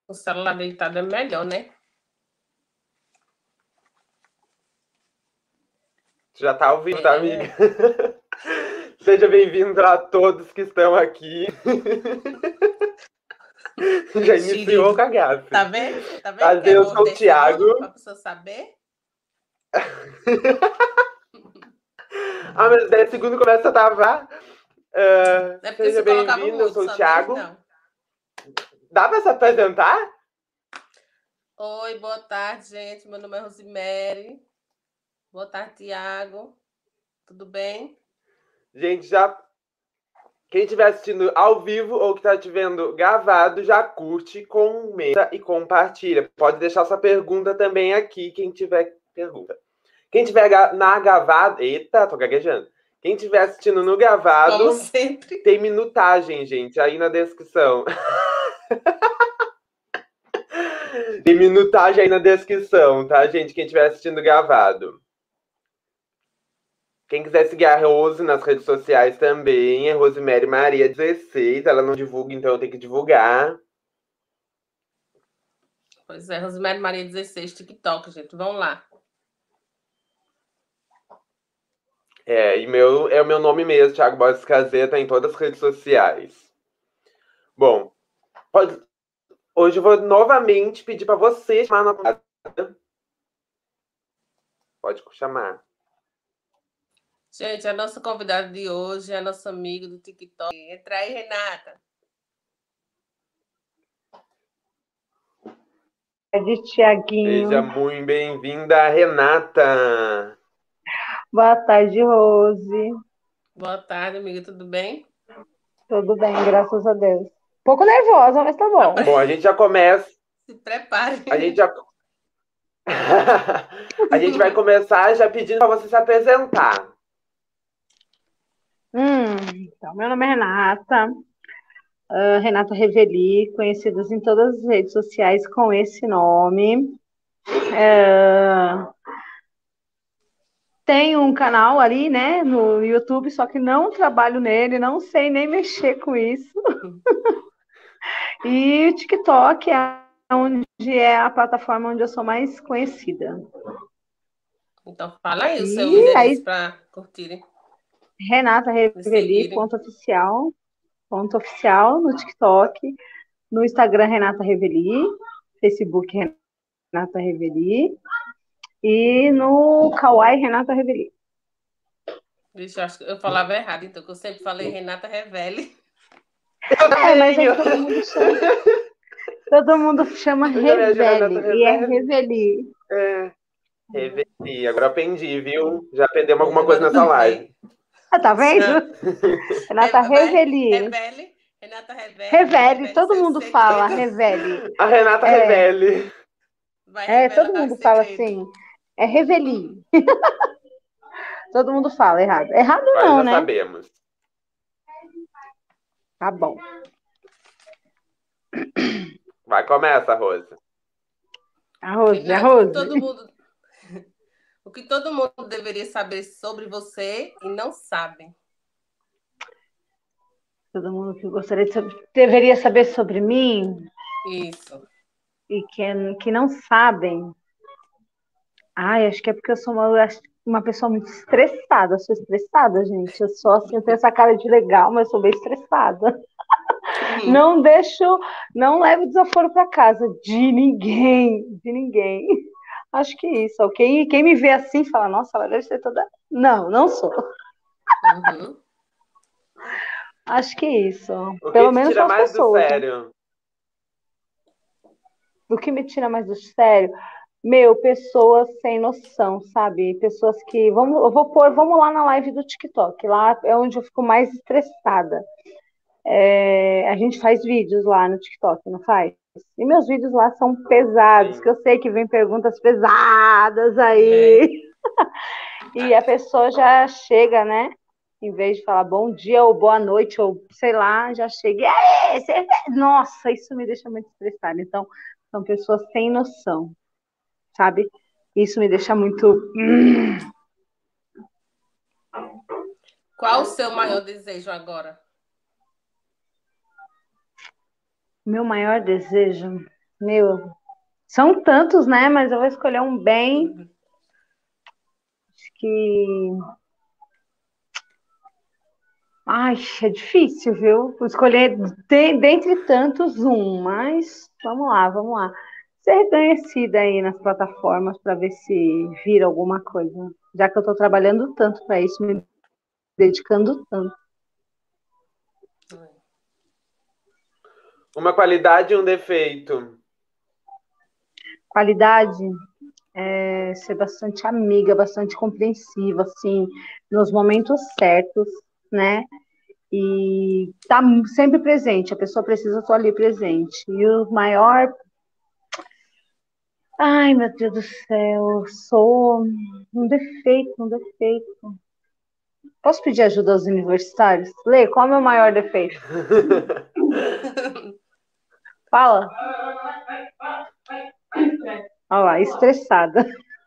O celular deitado é melhor, né? Já tá ao vivo, tá, amiga? Seja bem-vindo a todos que estão aqui. Já iniciou com a gafe. Tá vendo? Tá vendo? Prazer, eu sou o Thiago. Pra pessoa saber. Mas 10 segundos começa a travar. Seja bem-vindo, eu sou o Thiago. Dá pra se apresentar? Oi, boa tarde, gente. Meu nome é Rosemary. Boa tarde, Thiago. Tudo bem? Gente, já... Quem estiver assistindo ao vivo ou que está te vendo gravado, já curte, comenta e compartilha. Pode deixar sua pergunta também aqui, quem tiver pergunta. Quem tiver na gravada... Eita, tô gaguejando. Quem estiver assistindo no gravado, como sempre, tem minutagem, gente, aí na descrição. Tem minutagem aí na descrição, tá, gente? Quem estiver assistindo gravado. Quem quiser seguir a Rose nas redes sociais também, é Rosemary Maria 16. Ela não divulga, então eu tenho que divulgar. Pois é, Rosemary Maria 16, TikTok, gente. Vamos lá. E é o meu nome mesmo, Thiago Borges Caseta, em todas as redes sociais. Bom, hoje eu vou novamente pedir para você chamar na convidada. Pode chamar. Gente, a nossa convidada de hoje é a nossa amiga do TikTok. Entra aí, Renata. É de Tiaguinho. Seja muito bem-vinda, Renata. Boa tarde, Rose. Boa tarde, amiga. Tudo bem? Tudo bem, graças a Deus. Um pouco nervosa, mas tá bom. Bom, a gente já começa. Se prepare. A gente já... A gente vai começar já pedindo para você se apresentar. Então, meu nome é Renata. Renata Reveli, conhecidas em todas as redes sociais com esse nome. Tenho um canal ali, né, no YouTube, só que não trabalho nele, não sei nem mexer com isso. E o TikTok é a plataforma onde eu sou mais conhecida. Então fala aí o seu endereço para curtirem. Renata Reveli, ponto oficial no TikTok, no Instagram Renata Reveli, Facebook Renata Reveli e no Kawaii Renata Reveli. Vixe, eu acho que eu falava errado, então, que eu sempre falei Renata Reveli. Mas aí todo mundo chama Reveli, e é Reveli. Reveli, agora aprendi, viu? Já aprendemos alguma coisa nessa live. Tá vendo? Renata Reveli. Renata Reveli. Reveli, todo mundo fala Reveli. A Renata Reveli. Todo mundo fala assim. É Reveli. Todo mundo fala errado. Errado Nós não, já né? sabemos. Tá bom. Vai, começa, Rosa. A Rose. O que todo mundo deveria saber sobre você e não sabe. Todo mundo que deveria saber sobre mim. Isso. E que não sabem. Acho que é porque eu sou uma pessoa muito estressada. Eu sou estressada, gente. Eu sou assim, eu tenho essa cara de legal, mas eu sou bem estressada. Não levo desaforo para casa de ninguém. Acho que é isso. Quem me vê assim fala, nossa, ela deve ser toda... Não sou. Acho que é isso. Pelo menos tira as mais pessoas. Do sério? O que me tira mais do sério? Pessoas sem noção, sabe? Pessoas que... Vamos lá na live do TikTok. Lá é onde eu fico mais estressada. A gente faz vídeos lá no TikTok, não faz? E meus vídeos lá são pesados, Sim. Que eu sei que vem perguntas pesadas aí. E a pessoa já chega, né? Em vez de falar bom dia ou boa noite, ou sei lá, já chega. Nossa, isso me deixa muito estressada. Então, são pessoas sem noção, sabe? Isso me deixa muito. Qual o seu maior desejo agora? Meu maior desejo Meu, são tantos, né? Mas eu vou escolher um bem. Acho que. Ai, é difícil, viu? Vou escolher dentre tantos um, mas vamos lá, vamos lá. Ser reconhecida aí nas plataformas para ver se vira alguma coisa. Já que eu estou trabalhando tanto para isso, me dedicando tanto. Uma qualidade e um defeito. Qualidade é ser bastante amiga, bastante compreensiva, assim, nos momentos certos, né? E tá sempre presente, a pessoa precisa estar ali presente. E o maior. Ai, meu Deus do céu, eu sou um defeito, um defeito. Posso pedir ajuda aos universitários? Lê, qual é o meu maior defeito? Fala. Olha lá, estressada.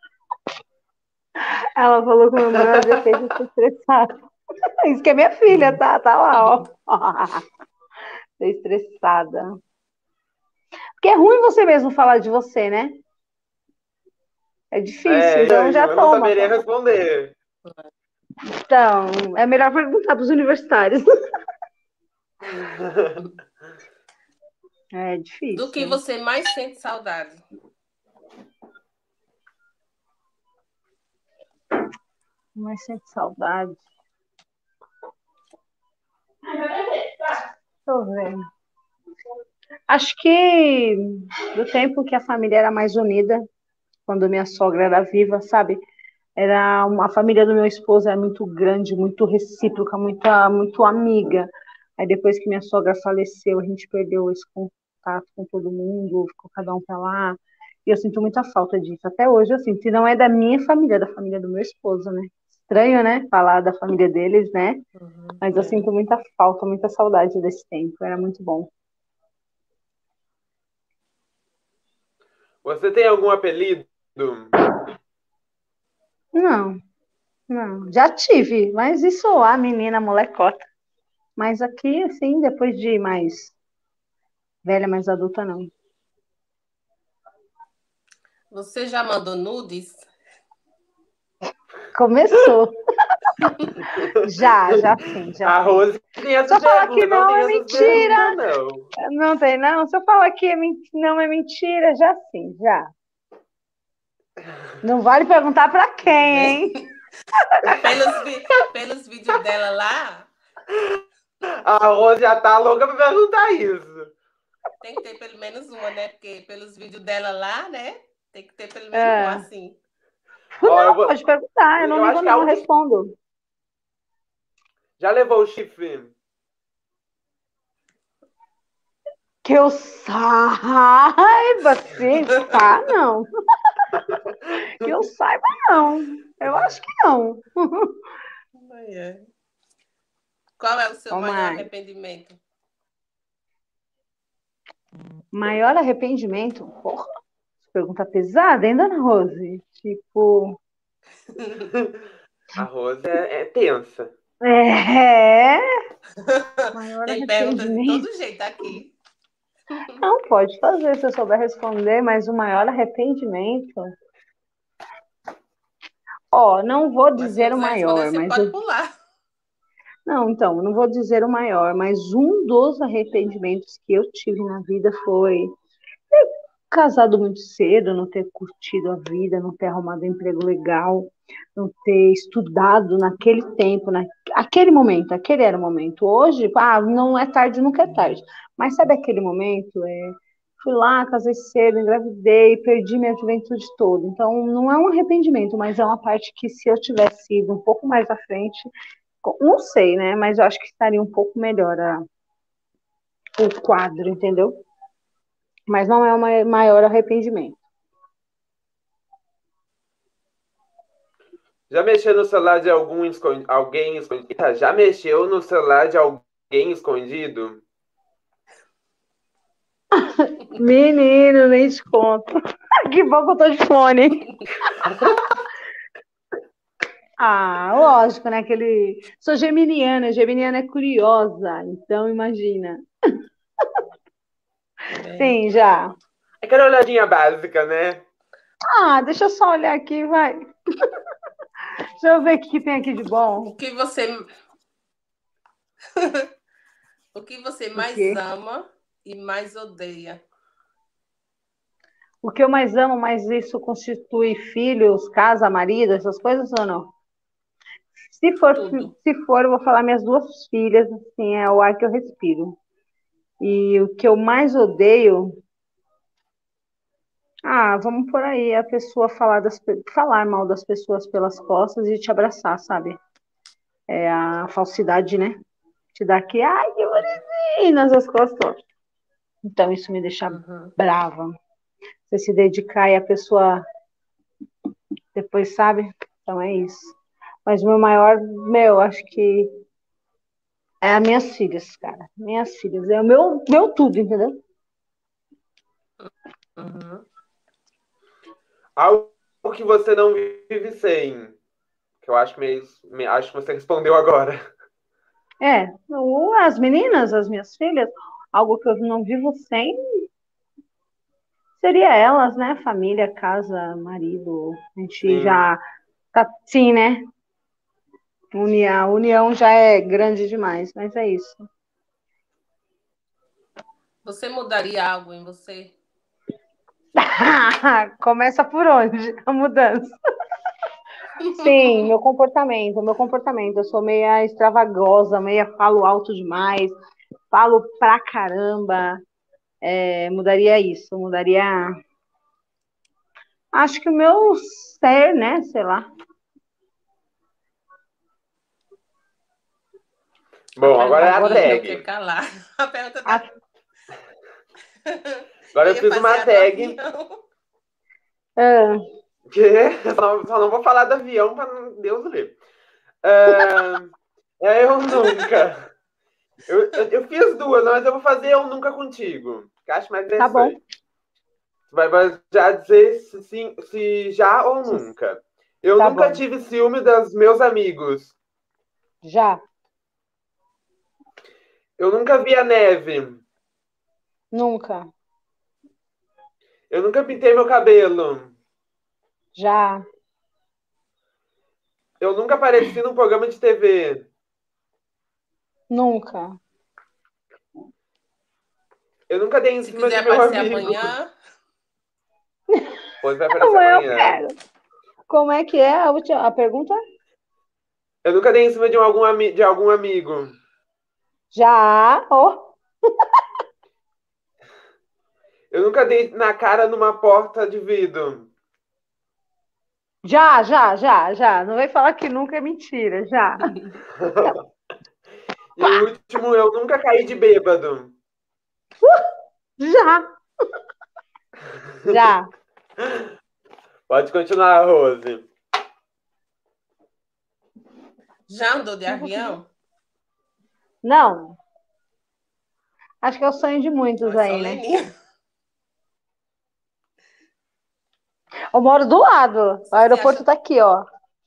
Ela falou que o meu maior defeito é ser estressada. Isso que é minha filha, tá? Tá lá, ó. Ser estressada. Porque é ruim você mesmo falar de você, né? É difícil, então já Eu não toma. saberia responder. Então, é melhor perguntar para os universitários. É difícil. Do que você mais sente saudade? Mais sente saudade. Deixa eu ver. Acho que do tempo que a família era mais unida, quando minha sogra era viva, sabe? Era a família do meu esposo era muito grande, muito recíproca, muito amiga. Aí depois que minha sogra faleceu, a gente perdeu esse contato com todo mundo, ficou cada um para lá. E eu sinto muita falta disso. Até hoje eu sinto. E não é da minha família, é da família do meu esposo, né? Estranho, né? Falar da família deles, né? Mas eu sinto muita falta, muita saudade desse tempo. Era muito bom. Você tem algum apelido? Não, não. Já tive, mas isso a menina, molecota. Mas aqui, assim, depois de mais velha, mais adulta, não. Você já mandou nudes? Começou. Já sim, já A sim. Rose tem essa Se eu falar que pergunta, não não, tem é essas mentira. perguntas, não. Não tem, não. Se eu falar que não é mentira, já sim, já. Não vale perguntar para quem, hein? Pelos vídeos dela lá, A Rose já tá louca pra perguntar isso. tem que ter pelo menos uma, né? Porque pelos vídeos dela lá, né? Tem que ter pelo menos uma, É. assim. Não, pode perguntar, eu não Eu ligo acho que não, eu respondo. já levou o chifre? Que eu saiba, sim, tá, não. Que eu saiba, não. Eu acho que não. Qual é o seu Vamos maior lá. arrependimento? Maior arrependimento? Porra, pergunta pesada, hein, dona Rose? Tipo. A Rose é tensa. É. Maior Tem perguntas de todo arrependimento. jeito aqui. Não, pode fazer se eu souber responder, mas o maior arrependimento. Ó, não vou Mas se não dizer o quiser responder, maior, você mas pode pular. não, então, não vou dizer o maior, mas um dos arrependimentos que eu tive na vida foi casado muito cedo, não ter curtido a vida, não ter arrumado um emprego legal, não ter estudado naquele tempo, naquele momento, aquele era o momento. Hoje, não é tarde, nunca é tarde. Mas sabe aquele momento? Fui lá, casei cedo, engravidei, perdi minha juventude toda. Então, não é um arrependimento, mas é uma parte que se eu tivesse ido um pouco mais à frente, não sei, né? Mas eu acho que estaria um pouco melhor o quadro, entendeu? Mas não é o maior arrependimento. Já mexeu no celular de alguém escondido? Eita, já mexeu no celular de alguém escondido? Menino, nem te conto. Que bom que eu tô de fone. Lógico, né? Sou geminiana, geminiana é curiosa, então imagina. Sim, já. Aquela olhadinha básica, né? Ah, deixa eu só olhar aqui, vai. Deixa eu ver o que tem aqui de bom. O que você O mais quê? ama e mais odeia? O que eu mais amo, mas isso constitui filhos, casa, marido, essas coisas ou não? Se for, Tudo. se for, eu vou falar minhas duas filhas, assim, é o ar que eu respiro. E o que eu mais odeio, vamos por aí, a pessoa falar mal das pessoas pelas costas e te abraçar, sabe? É a falsidade, né? Te dá aqui, ai, que bonitinho, nessas costas. Então, isso me deixa Uhum. brava. Você se dedicar e a pessoa depois, sabe? Então, é isso. Mas o meu maior, acho que é as minhas filhas, cara. Minhas filhas. É o meu tudo, entendeu? Uhum. Algo que você não vive sem. Que eu acho acho que você respondeu agora. As meninas, as minhas filhas, algo que eu não vivo sem seria elas, né? Família, casa, marido. A gente Sim. já tá, sim, né? A união já é grande demais, mas é isso. Você mudaria algo em você? Começa por onde? A mudança. Sim, meu comportamento. Eu sou meia extravagosa, meia falo alto demais, falo pra caramba. Mudaria isso, mudaria. Acho que o meu ser, né? Sei lá. A Bom, agora é a pergunta não quer tag. calar. A pergunta A- tá. Agora Eu eu ia fiz fazer uma a do tag. avião. ah, Que só não vou falar do avião para Deus o livre. Ah, eu nunca. Eu fiz duas, mas eu vou fazer eu nunca contigo. Que acho mais tá bom, interessante. Vai já dizer se, sim, se já ou nunca. Eu tá nunca bom. tive ciúme dos meus amigos. Já, Eu nunca vi a neve. nunca, Eu nunca pintei meu cabelo. já, Eu nunca apareci num programa de TV. nunca. Eu nunca dei em Se cima quiser de meu aparecer amigo. amanhã, Pois vai aparecer Amanhã eu amanhã. quero. Como é que é a pergunta? Eu nunca dei em cima de de algum amigo. Já, oh, Eu nunca dei na cara numa porta de vidro. já. Não vai falar que nunca é mentira, já. E o último, eu nunca caí de bêbado. Já, já. Pode continuar, Rose. já andou de Não consegui. avião? Não, acho que é o sonho de Não, muitos é só aí, né? Leninha. Eu moro do lado. O Você se aeroporto acha tá aqui, ó.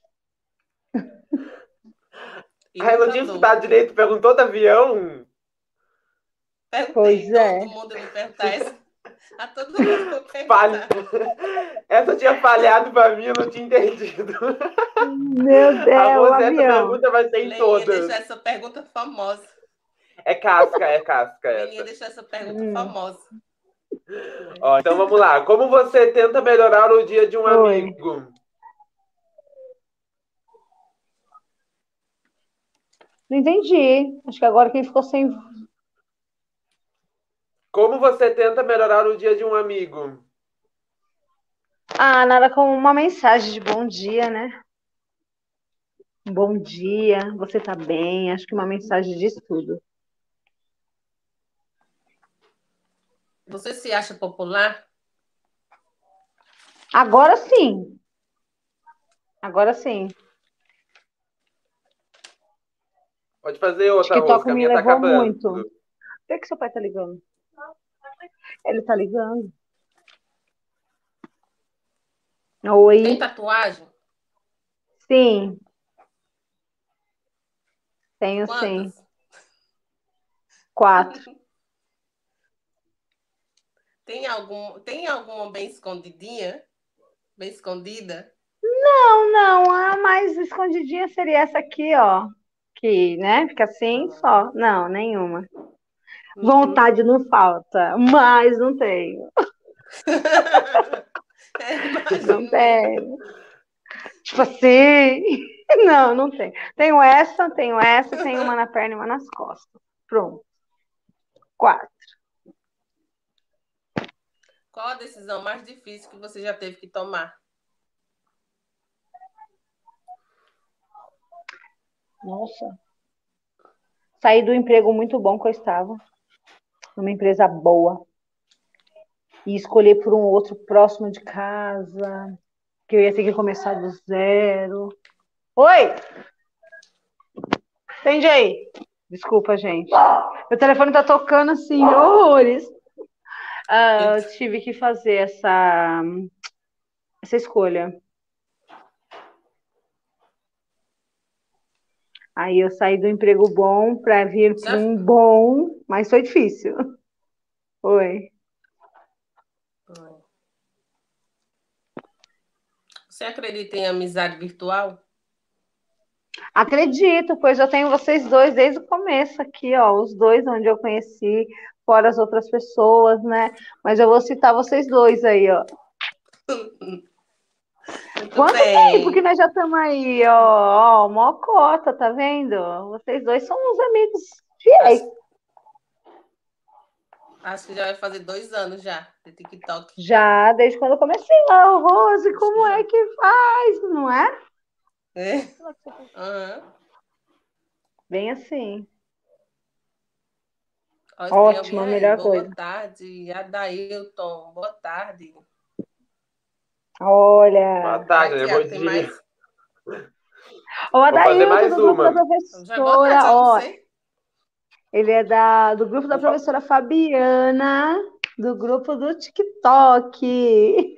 e Ah, eu não nunca tinha andou. escutado direito, perguntou do avião. Pois Perguntei, todo é. mundo eu vou perguntar essa. A todo mundo eu vou Falha. perguntar. Essa tinha falhado pra mim, eu não tinha entendido. Meu A Deus, o Rose, essa avião. pergunta vai ser em Leninha todas. deixou essa pergunta famosa. É casca Leninha essa. deixou essa pergunta Hum, famosa. Ó, então vamos lá. Como você tenta melhorar o dia de um Oi. amigo? Não entendi. Acho que agora quem ficou sem. Como você tenta melhorar o dia de um amigo? Nada como uma mensagem de bom dia, né? Bom dia, você tá bem? Acho que uma mensagem diz tudo. Você se acha popular? Agora sim. Agora sim. Pode fazer outra, Rose, TikTok que a me minha tá levou acabando. muito. Por que seu pai tá ligando? Ele tá ligando. Tem Oi. tatuagem? Sim, tenho sim. Quantas? 4. Tem alguma bem escondidinha? Bem escondida? Não, a mais escondidinha seria essa aqui, ó. Que, né? Fica assim só. Não, nenhuma. Vontade não falta, mas não tenho. Não Imagino mesmo. tenho. Tipo assim. Não tenho. Tenho essa e tenho uma na perna e uma nas costas. Pronto. 4. Qual a decisão mais difícil que você já teve que tomar? Nossa. Saí do emprego muito bom que eu estava. Numa empresa boa. E escolher por um outro próximo de casa. Que eu ia ter que começar do zero. Oi! Atende aí. Desculpa, gente. Meu telefone tá tocando assim, horrores. Eu tive que fazer essa escolha. Aí eu saí do emprego bom para vir para um bom, mas foi difícil. Oi. Você acredita em amizade virtual? Acredito, pois eu tenho vocês dois desde o começo aqui, ó. Os dois onde eu conheci, fora as outras pessoas, né? Mas eu vou citar vocês dois aí, ó. Muito Quanto bem. tempo que nós já estamos aí, ó, mó cota, tá vendo? Vocês dois são uns amigos fiéis. Acho que já vai fazer 2 anos já de TikTok. Já, desde quando eu comecei lá, Rose, como é que faz, não é? É? Uhum. Bem assim. Ótimo, a melhor boa coisa. tarde, Adailton. Boa tarde. Olha. Boa tarde, né? Bom Tem dia. mais? O Adailton mais do grupo da uma. Já boa tarde, professora, ó. sei. Ele é do grupo da professora Fabiana, do grupo do TikTok.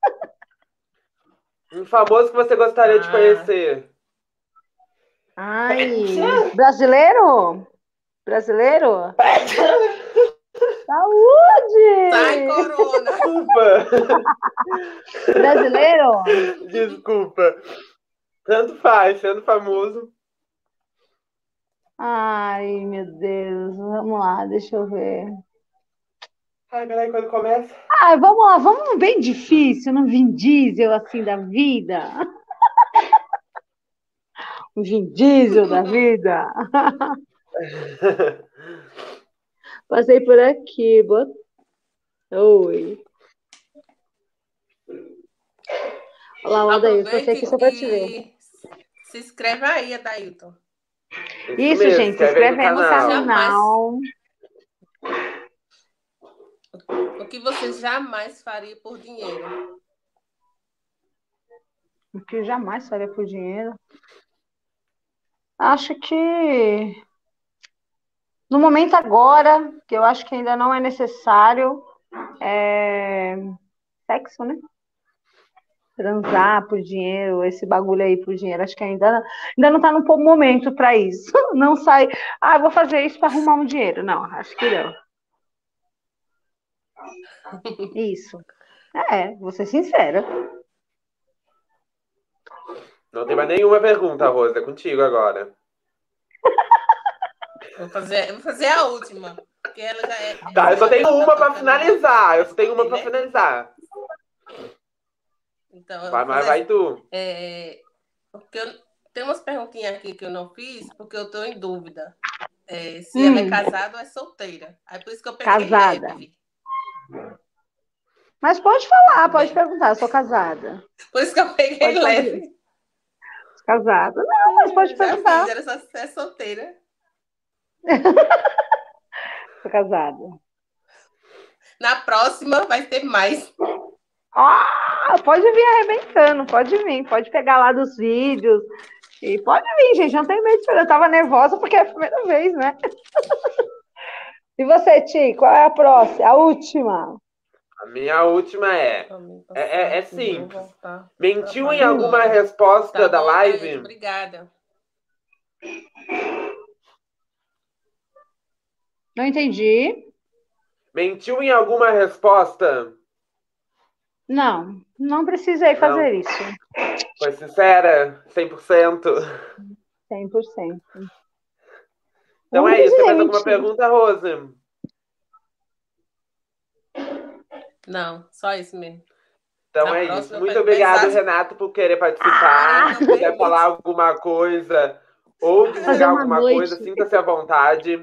Um famoso que você gostaria de conhecer. Ai, brasileiro? Brasileiro? Saúde! Sai, corona! Desculpa. Brasileiro? Desculpa. Tanto faz, sendo famoso. Ai, meu Deus. Vamos lá, deixa eu ver. Ai, peraí, quando começa? Ai, vamos lá, vamos bem difícil, no Vin Diesel, assim, da vida. O Vin Diesel da vida. Passei por aqui. Oi. Olá, o Adailton, passei aqui só pra te ver. Se inscreve aí, Adailton. Isso, mesmo, gente, se inscreve aí no canal. O que você jamais faria por dinheiro? O que eu jamais faria por dinheiro? Acho que no momento agora, que eu acho que ainda não é necessário, é sexo, né? Transar por dinheiro, esse bagulho aí por dinheiro, acho que ainda não tá no momento para isso. Não sai, eu vou fazer isso para arrumar um dinheiro. Não, acho que não. Isso. Vou ser sincera. Não tem mais nenhuma pergunta, Rosa. É contigo agora. Vou fazer a última. Porque ela já é. Tá, eu só tenho uma para finalizar. Então, vai tu. Porque tem umas perguntinhas aqui que eu não fiz, porque eu tô em dúvida. Se ela é casada ou é solteira. Aí por isso que eu peguei casada. Leve. Mas pode falar, pode perguntar. Eu sou casada. Por isso que eu peguei leve. Casada. Não, mas pode perguntar. Ela só é solteira. Sou casada. Na próxima vai ter mais. Pode vir arrebentando, pode vir. Pode pegar lá dos vídeos. E pode vir, gente. Não tem medo de esperar. Eu tava nervosa porque é a primeira vez, né? E você, Ti, qual é a próxima? A última? A minha última é simples. Mentiu em alguma resposta da live? Daí, obrigada. Não entendi. Mentiu em alguma resposta? Não, não precisei fazer isso. Foi sincera? 100%? 100%. Então Não é isso. Tem precisei mais alguma mentir. pergunta, Rose? Não, só isso mesmo. Então Na é isso. próxima eu Muito pego obrigado, pesado. Renato, por querer Agora participar. não Se quiser falar permite. alguma coisa ou Fazer divulgar uma alguma coisa, noite. sinta-se à vontade.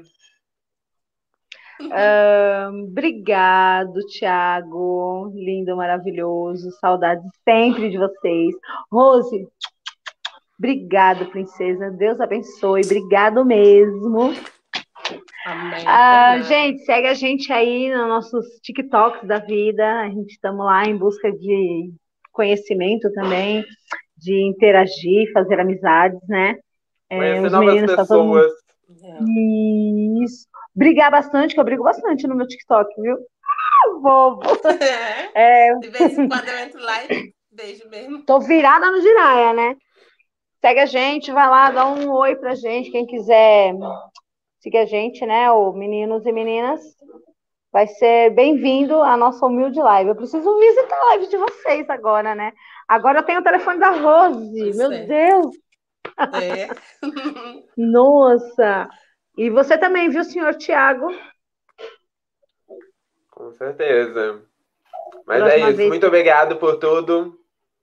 Obrigado, Thiago. Lindo, maravilhoso. Saudades sempre de vocês. Rose, obrigado, princesa. Deus abençoe. Obrigado mesmo. Amém. Por nada. Gente, segue a gente aí nos nossos TikToks da vida. A gente estamos lá em busca de conhecimento também, de interagir, fazer amizades, né? Conhecer Os novas meninos, tá todo mundo. pessoas. Isso. Brigar bastante, que eu brigo bastante no meu TikTok, viu? Bobo. De vez em quando eu entro lá e beijo mesmo. Tô virada no giraia, né? Segue a gente, vai lá, dá um oi pra gente. Quem quiser seguir a gente, né? O meninos e meninas, vai ser bem-vindo à nossa humilde live. Eu preciso visitar a live de vocês agora, né? Agora eu tenho o telefone da Rose. Pois Meu é. Deus! É. Nossa! E você também, viu, senhor Tiago? Com certeza. Mas é Próxima isso. vez Muito que. obrigado por tudo.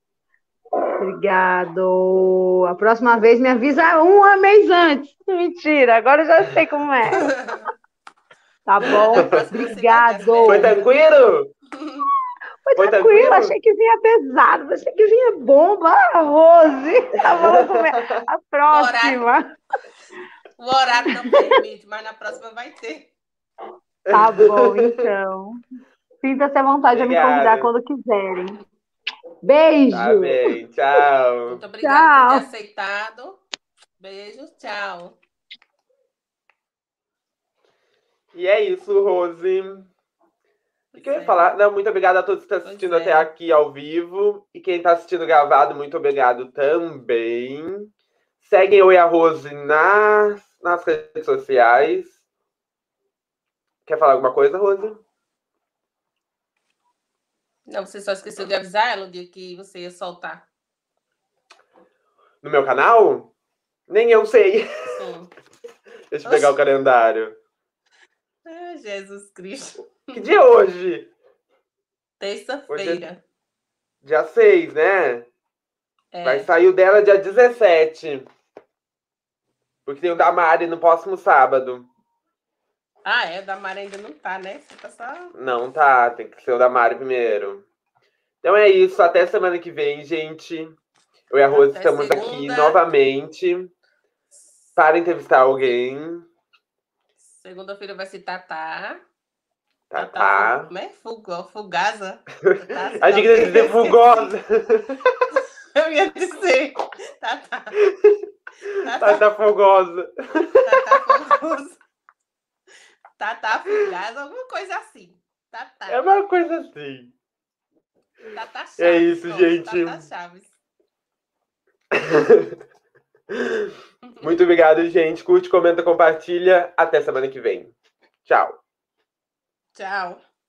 Obrigado. A próxima vez me avisa um mês antes. Mentira, agora eu já sei como é. Tá bom? Da próxima você vai ver as Foi Obrigado. perguntas. tranquilo? Foi Foi tranquilo, tranquilo? achei que vinha pesado, achei que vinha bomba. Ah, Rose, vamos comer. A próxima. O horário não permite, mas na próxima vai ter. Tá bom, então. Sinta-se à vontade de me convidar Obrigado. quando quiserem. Tá Beijo. bem. Tchau. Muito obrigada por ter Tchau. aceitado. Beijos, tchau. E é isso, Rose. O que eu ia falar? Não, muito obrigado a todos que estão assistindo até aqui ao vivo. E quem está assistindo gravado, muito obrigado também. Seguem eu e a Rose nas redes sociais. Quer falar alguma coisa, Rose? Não, você só esqueceu de avisar ela o dia que você ia soltar. No meu canal? Nem eu sei. Sim. Deixa eu pegar o calendário. Ah, Jesus Cristo. Que dia é hoje? Terça-feira. Dia 6, né? É. Vai sair o dela dia 17. Porque tem o da Mari no próximo sábado. Ah, é? O da Mari ainda não tá, né? Você tá só... Não tá, tem que ser o da Mari primeiro. Então é isso, até semana que vem, gente. Eu e a Rose Até estamos segunda. aqui novamente para entrevistar alguém. Segunda-feira vai ser Tatá. Tá. Como é? Fugaza. A gente queria dizer fugosa. Eu ia dizer. Tatá. Tá fogosa. Tatá Fugosa. Tatá Fugaza, alguma coisa assim. Tatá. É uma coisa assim. Tatá Chaves. É isso, Pronto, gente. Tatá Chaves. Muito obrigado, gente. Curte, comenta, compartilha. Até semana que vem. Tchau. Tchau.